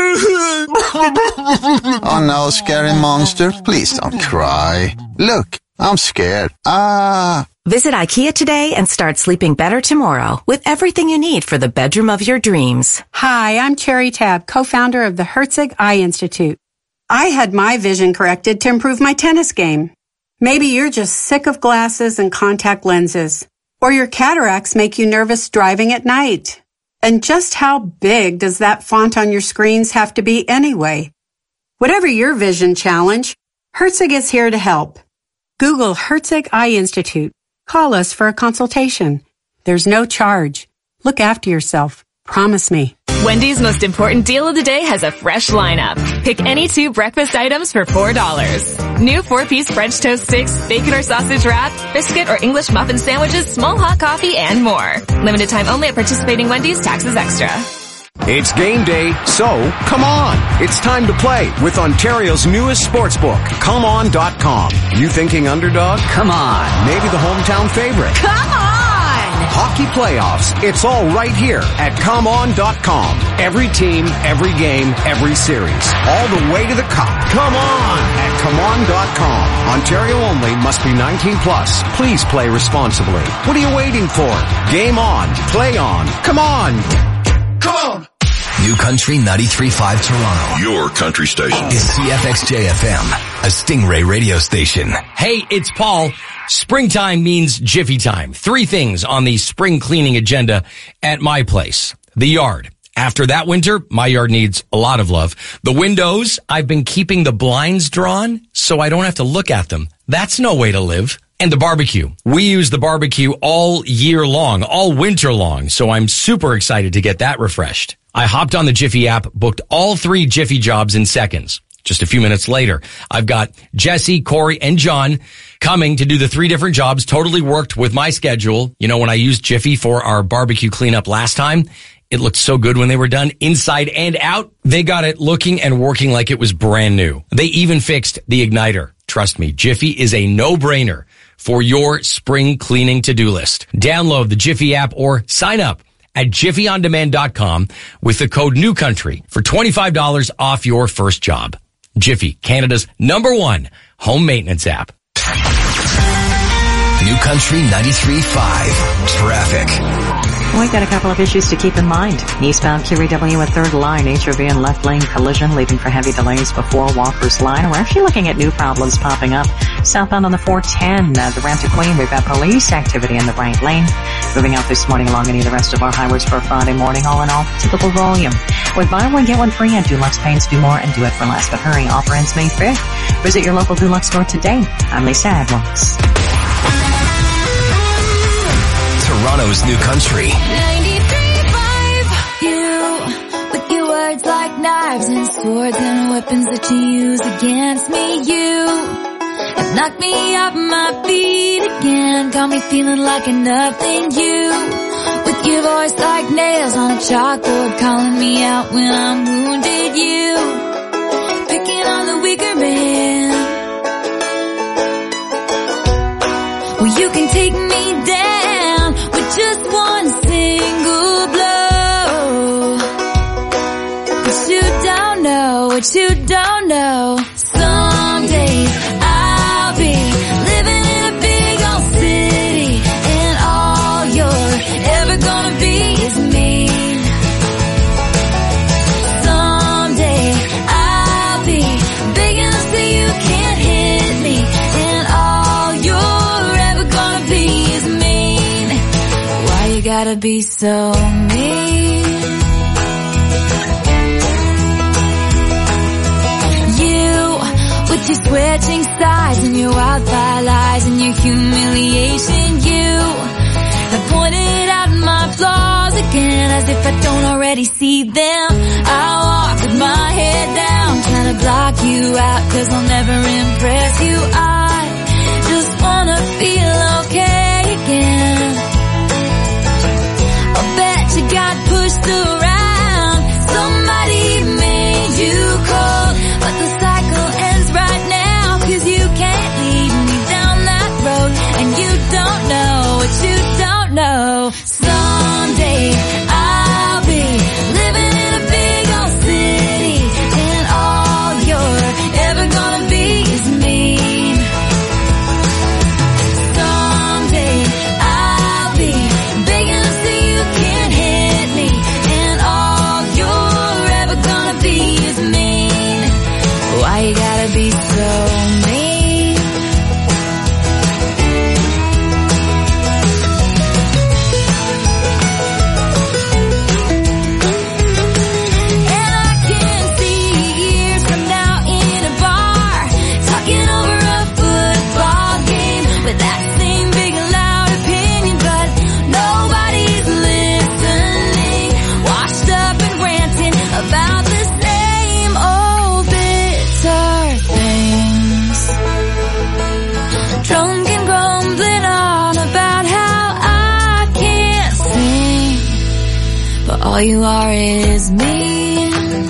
Oh no, scary monster, please don't cry. Look, I'm scared. Ah. Visit IKEA today and start sleeping better tomorrow with everything you need for the bedroom of your dreams. Hi, I'm Cherry Tab, co-founder of the Herzig Eye Institute. I had my vision corrected to improve my tennis game. Maybe you're just sick of glasses and contact lenses, or your cataracts make you nervous driving at night. And just how big does that font on your screens have to be anyway? Whatever your vision challenge, Herzig is here to help. Google Herzig Eye Institute. Call us for a consultation. There's no charge. Look after yourself. Promise me. Wendy's most important deal of the day has a fresh lineup. Pick any two breakfast items for four dollars. New four-piece French toast sticks, bacon or sausage wrap, biscuit or English muffin sandwiches, small hot coffee, and more. Limited time only at participating Wendy's. Taxes extra. It's game day, so come on. It's time to play with Ontario's newest sportsbook, come on dot com. You thinking underdog? Come on. Maybe the hometown favorite. Come on! Hockey playoffs. It's all right here at come on dot com. Every team, every game, every series. All the way to the cup. Come on at come on dot com. Ontario only, must be nineteen plus. Please play responsibly. What are you waiting for? Game on. Play on. Come on. Come on. New Country ninety-three point five Toronto. Your country station. Is C F X J F M, a Stingray radio station. Hey, it's Paul. Springtime means Jiffy time. Three things on the spring cleaning agenda at my place. The yard. After that winter, my yard needs a lot of love. The windows, I've been keeping the blinds drawn so I don't have to look at them. That's no way to live. And the barbecue. We use the barbecue all year long, all winter long, so I'm super excited to get that refreshed. I hopped on the Jiffy app, booked all three Jiffy jobs in seconds. Just a few minutes later, I've got Jesse, Corey, and John coming to do the three different jobs. Totally worked with my schedule. You know, when I used Jiffy for our barbecue cleanup last time, it looked so good when they were done, inside and out. They got it looking and working like it was brand new. They even fixed the igniter. Trust me, Jiffy is a no-brainer for your spring cleaning to-do list. Download the Jiffy app or sign up at jiffy on demand dot com with the code NEWCOUNTRY for twenty-five dollars off your first job. Jiffy, Canada's number one home maintenance app. New Country ninety-three point five. Traffic. We've got a couple of issues to keep in mind. Eastbound Q E W at third line, H O V and left lane collision, leaving for heavy delays before Walker's line. We're actually looking at new problems popping up. Southbound on the four ten, uh, the ramp to Queen, we've got police activity in the right lane. Moving out this morning along any of the rest of our highways for Friday morning. All in all, typical volume. With buy one, get one free at Dulux Paints, do more and do it for less. But hurry, offer ends May fifth. Visit your local Dulux store today. I'm Lisa Edmonds. Toronto's New Country. ninety-three point five You, with your words like knives and swords and weapons that you use against me. You have knocked me off my feet again, got me feeling like a nothing. You, with your voice like nails on a chalkboard, calling me out when I'm wounded. You, picking on the weaker man. Well, you can take me down with just one single blow. But you don't know what you don't know. Some days I'll be living in a big old city, and all you're ever gonna be is me. Someday I'll be big enough so you can't hit me, and all you're ever gonna be is mean. Why you gotta be so mean? You, with your switching sides and your wildfire lies and your humiliation. You have pointed out my flaws again, as if I don't already see them. I walk with my head down, trying to block you out, cause I'll never impress you. I just wanna feel okay again. I bet you got pushed around, somebody made you cold, but the cycle ends right now, cause you can't lead me down that road, and you don't know what you don't know. Someday I'll be living in a big old city, and all you're ever gonna be is mean. Someday I'll be big enough so you can't hit me, and all you're ever gonna be is mean. Why you gotta be so mean? And I can see years from now in a bar, talking over a football game with that same big loud opinion, but nobody's listening. Washed up and ranting about the same old bitter things. Drunk and grumbling on about how I can't sing, but all you are is mean.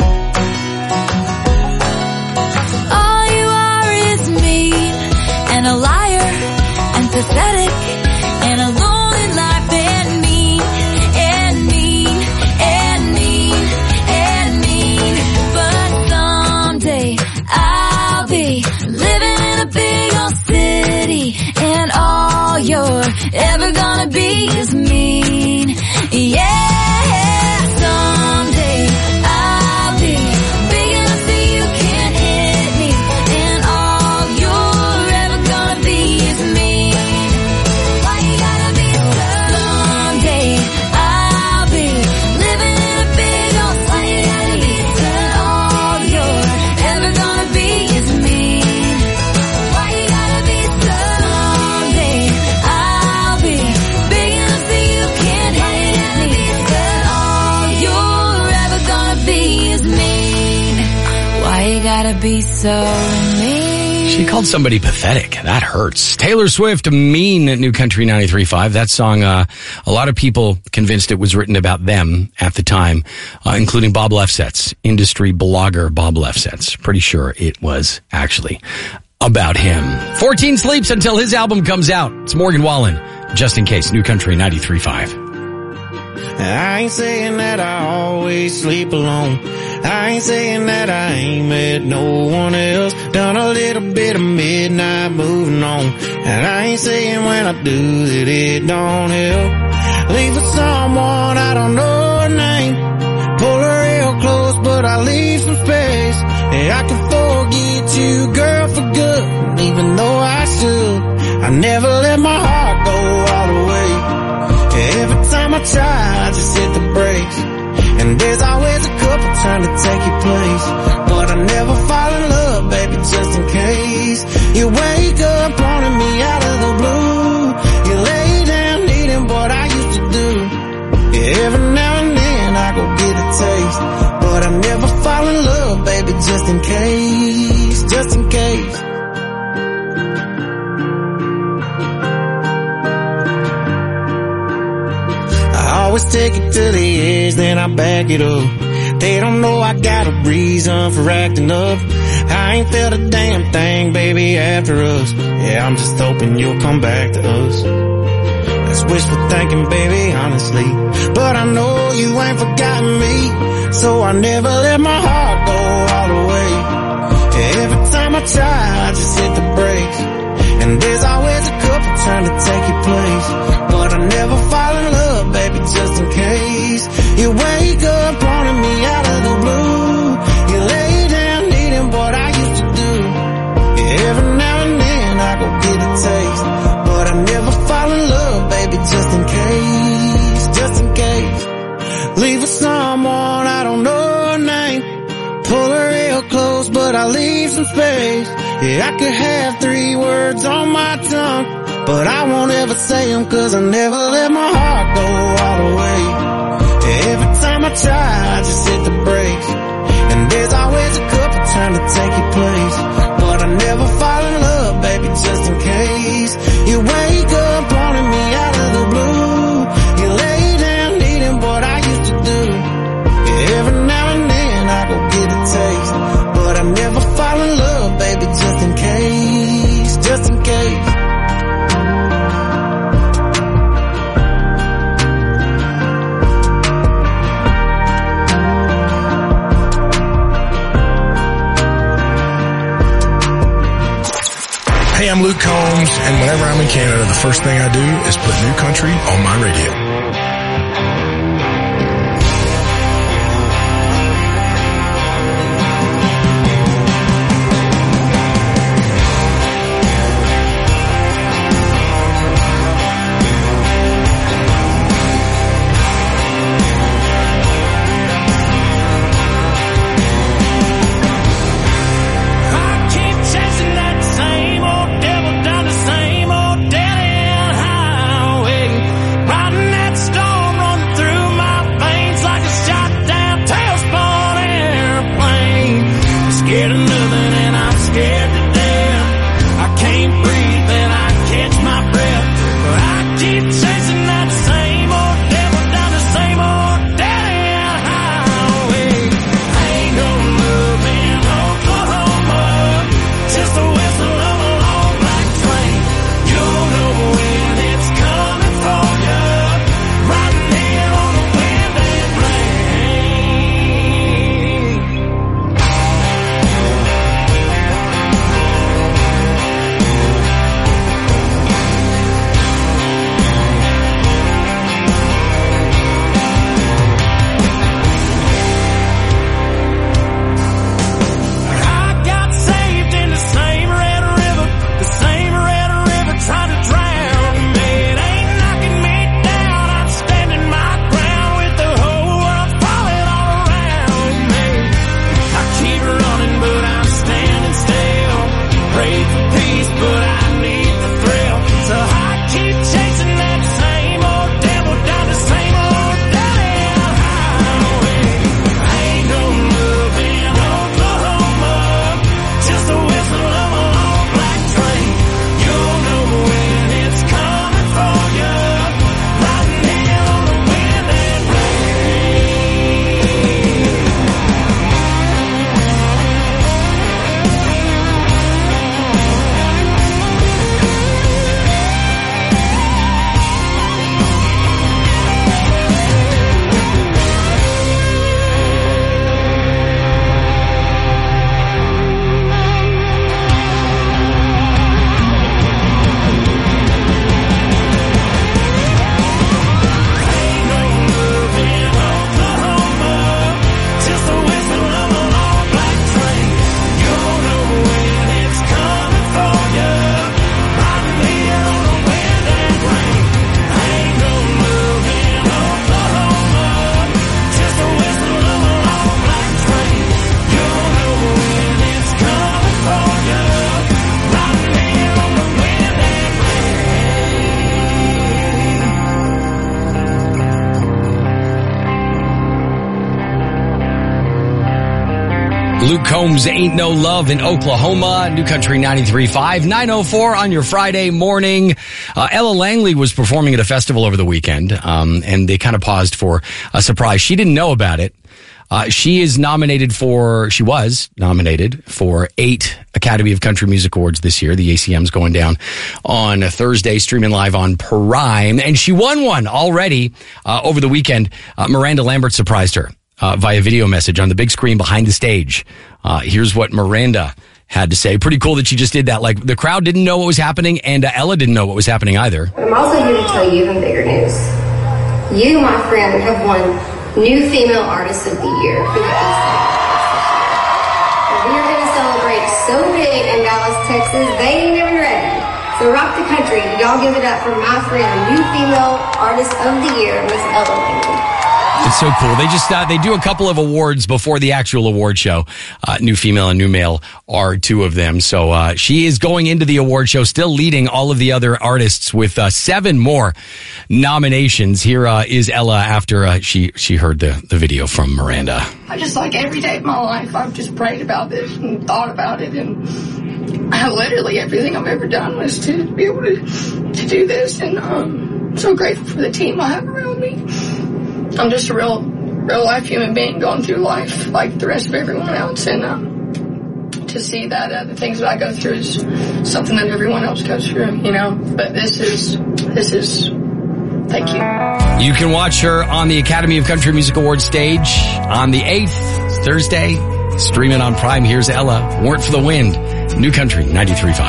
All you are is mean, and a liar, and pathetic, and a lonely life, and mean, and mean, and mean, and mean. But someday I'll be living in a big old city, and all you're ever gonna be is mean. Yeah, someday I'll be big enough so you can't hit me, and all you're ever gonna be is mean. Why you gotta be so? Someday I'll be living in a big old city, and all you're ever gonna be is mean. Why you gotta be so? Someday I'll be big enough so you can't hit me, and all you're ever gonna be is mean. Why you gotta be so mean? She called somebody pathetic. That hurts. Taylor Swift, Mean at New Country ninety-three point five. That song, uh, a lot of people convinced it was written about them at the time, uh, including Bob Lefsetz, industry blogger Bob Lefsetz. Pretty sure it was actually about him. fourteen sleeps until his album comes out. It's Morgan Wallen. Just in case, New Country ninety-three point five. I ain't saying that I always sleep alone. I ain't saying that I ain't met no one else. Done a little bit of midnight moving on. And I ain't saying when I do that it don't help. leave with someone I don't know her name. Pull her real close, but I leave some space. Yeah, I can forget you, girl, for good, even though I should. I never let my heart go all the way. Yeah, every time I try, I just hit the brakes. And there's always a couple trying to take your place. But I never fall in love, baby, just in case. You wake up wanting me out of the blue. You lay down needing what I used to do. Yeah, every now and then I go get a taste. But I never fall in love, baby, just in case. Just in case. I always take it to the edge, then I back it up. They don't know I got a reason for acting up. I ain't felt a damn thing, baby, after us. Yeah, I'm just hoping you'll come back to us. That's wishful thinking, baby, honestly. But I know you ain't forgotten me, so I never let my heart go all the way. Yeah, every time I try, I just hit the brakes. And there's always a couple trying to take your place. But I never fall in love, baby, just in case. You wake up wanting me out of the blue. You lay down needing what I used to do. Yeah, every now and then I go get a taste. But I never fall in love, baby, just in case. Just in case. Leave with someone I don't know her name. Pull her real close, but I leave some space. Yeah, I could have three words on my tongue, but I won't ever say them, cause I never let my heart go all the way. Yeah, every time I try, I just hit the brakes. And there's always a couple trying to take your place. But I never fall in love, baby, just in case. You wake up wanting me out of the blue. You lay down needing what I used to do. Yeah, every now and then I go get a taste. But I never fall in love, baby, just in case. Just in case. Hey, I'm Luke Combs, and whenever I'm in Canada, the first thing I do is put New Country on my radio. Riding Luke Combs, Ain't No Love in Oklahoma. New Country ninety-three point five, nine oh four on your Friday morning. Uh, Ella Langley was performing at a festival over the weekend, um, and they kind of paused for a surprise. She didn't know about it. Uh, she is nominated for, she was nominated for eight Academy of Country Music Awards this year. The A C M's going down on a Thursday, streaming live on Prime. And she won one already uh, over the weekend. Uh, Miranda Lambert surprised her uh, via video message on the big screen behind the stage. Uh, here's what Miranda had to say. Pretty cool that she just did that. Like, the crowd didn't know what was happening, and uh, Ella didn't know what was happening either. I'm also here to tell you even bigger news. You, my friend, have won New Female Artist of the Year for the East Side. We are going to celebrate so big in Dallas, Texas, they ain't even ready. So rock the country. Y'all give it up for my friend, New Female Artist of the Year, Miss Ella Langley. It's so cool. They just, uh, they do a couple of awards before the actual award show. Uh, New Female and New Male are two of them. So, uh, she is going into the award show, still leading all of the other artists with, uh, seven more nominations. Here, uh, is Ella after, uh, she, she heard the, the video from Miranda. I just, like, every day of my life, I've just prayed about this and thought about it, and I literally everything I've ever done was to be able to, to do this, and, um, I'm so grateful for the team I have around me. I'm just a real, real life human being going through life like the rest of everyone else. And um, to see that uh, the things that I go through is something that everyone else goes through, you know. But this is, this is, thank you. You can watch her on the Academy of Country Music Awards stage on the eighth, Thursday, streaming on Prime. Here's Ella, Weren't for the Wind, New Country ninety-three point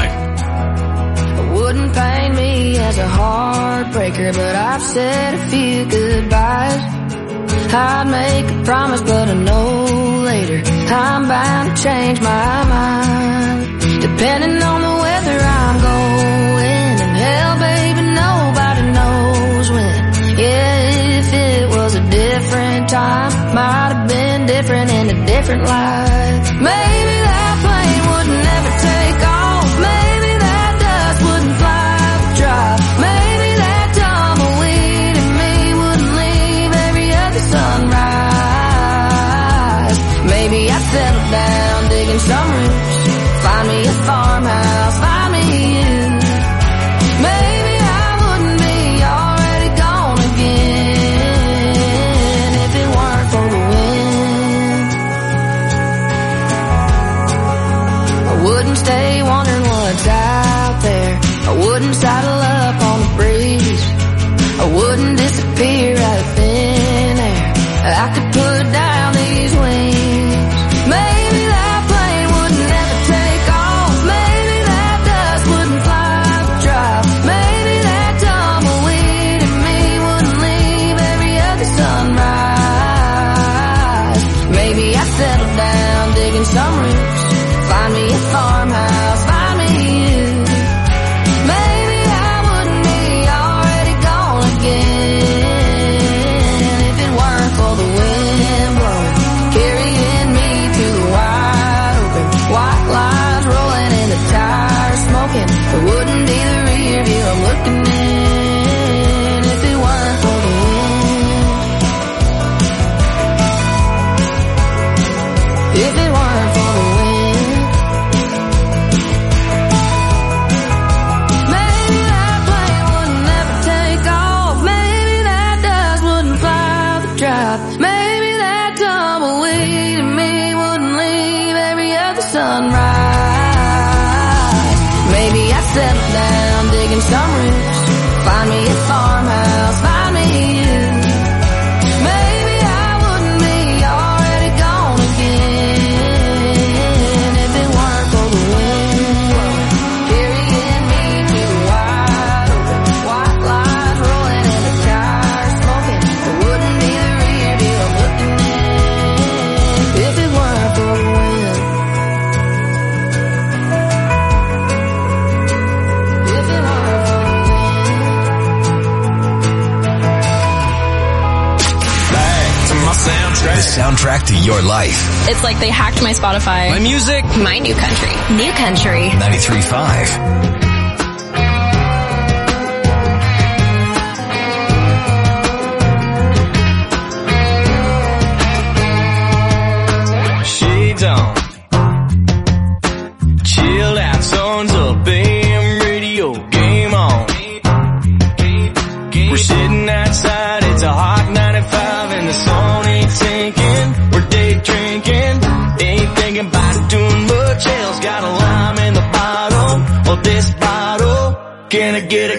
five. Wouldn't pain me as a heartbreaker, but I've said a few goodbyes. I'd make a promise, but I know later I'm bound to change my mind. Depending on the weather I'm going, and hell, baby, nobody knows when. Yeah, if it was a different time, might have been different in a different life. Maybe that plane would never take off. Maybe that dust wouldn't fly the drive. Maybe that tumbleweed in me wouldn't leave every other sunrise. Maybe I'd settle down digging some roots, find me a farmhouse, find me you. Maybe I wouldn't be already gone again if it weren't for the wind. I wouldn't stay wondering what's out there. I wouldn't saddle up on the breeze. I wouldn't disappear out of thin air. I could put down these wings. Maybe that plane would never take off. Maybe that dust wouldn't fly the drive. Maybe that tumbleweed in me wouldn't leave every other sunrise. Maybe I'd settle down digging some roots, find me a farmhouse, find me you. Maybe I wouldn't be already gone again if it weren't for the wind blowing, carrying me to the wide open. White lines rolling and the tires smoking. It wouldn't be the rear view I'm looking in if it weren't for the wind. If it weren't for the wind. Maybe that plane would never take off. Maybe that dust wouldn't fly the drive. Maybe that tumbleweed in me wouldn't leave every other sunrise. Maybe I'd settle down digging some roots, find me a farmhouse, find me you. Maybe I wouldn't be already gone again if it weren't for the wind blowing, carrying me to the wide open. White lines rolling and the tires smoking. It wouldn't be the rear view I'm looking in if it weren't for the wind. If it weren't for the Back to my soundtrack. The soundtrack to your life. It's like they hacked my Spotify. My music. My new country. New country. ninety-three point five. Shades on, get it